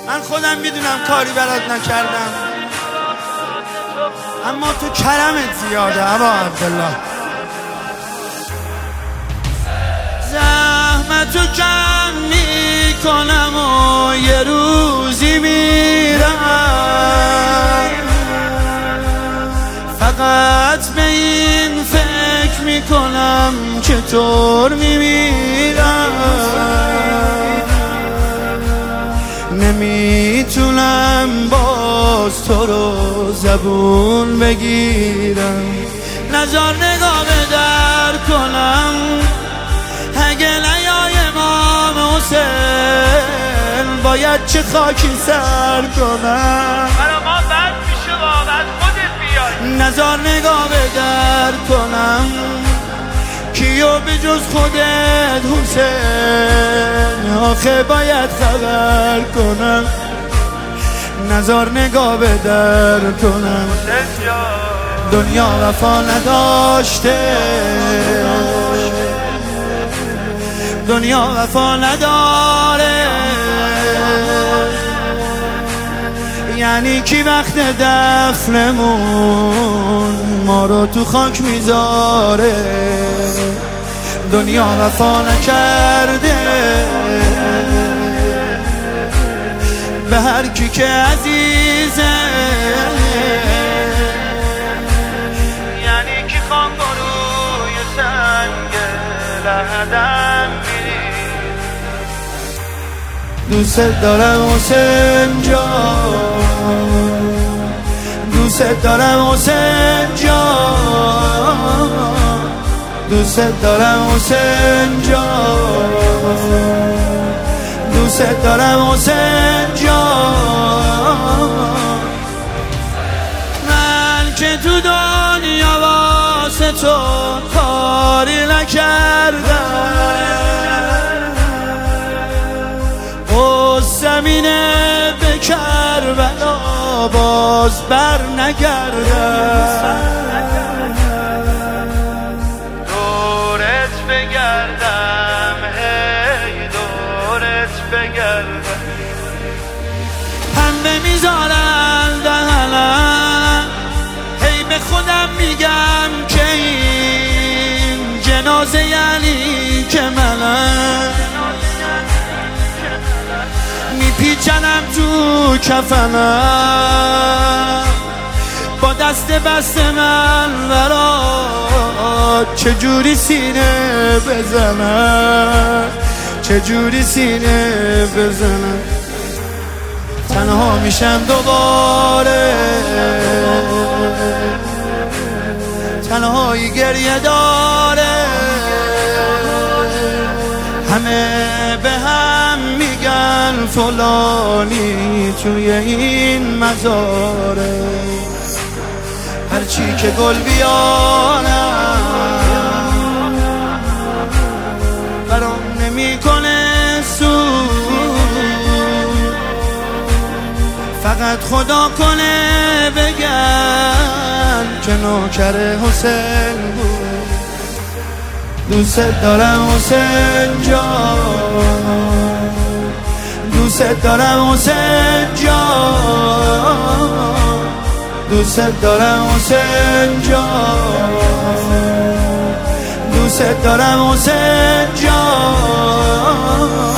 من خودم میدونم کاری برات نکردم، اما تو کرمت زیاده ابا عبدالله. زحمتو کم میکنم و یه روزی میرم، فقط به این فکر میکنم چطور میمیرم. نمیتونم باز تو رو زبون بگیرم، نذار نگاه به در کنم. اگه نیای امام حسین باید چه خاکی سر کنم. برا ما بد میشه واقعا خودت بیای. نذار نگاه به در کنم، کیو به جز خودت حسین آخه باید خبر کنم. نذار نگاه به در کنم، دنیا وفا نداشته، دنیا وفا نداره. یعنی کی وقت دفنمون ما رو تو خاک میذاره. دنیا وفا نکرده به هر کی که عزیزه. یعنی کی خانگروی سنگ لحدم میری. دوست دارم حسین جان، دوست دارم حسین جان، دوست دارم حسین جان، دوست دارم حسین جان. من که تو دنیا واسه تو کاری نکردم، زمینه به کربلا باز بر نگردم. دورت بگردم هی دورت بگردم. پنبه میذارن دهنم، هی به خودم میگم که این جنازه یعنی که منم. میپیچنم تو کفنم با دست بست من برات، چجوری سینه بزنم، چجوری سینه بزنم. تنها میشم دوباره، تنهایی گریه داره. همه به هم میگن فلانی توی این مزاره. هرچی که گل بیارم برام نمیکنه سود، فقط خدا کنه بگن که نوکر حسین بود. دوست دارم حسین جان، دوست دارم حسین جان، دوست دارم حسین جان، دوست دارم حسین جان.